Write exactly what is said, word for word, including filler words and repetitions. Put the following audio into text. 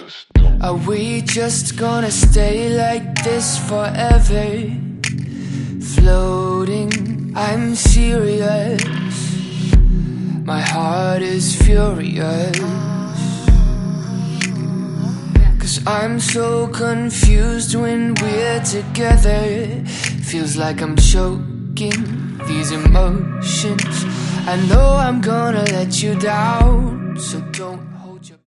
Are we just gonna stay like this forever? Floating, I'm serious. My heart is furious, 'cause I'm so confused when we're together. Feels like I'm choking these emotions. I know I'm gonna let you down, so don't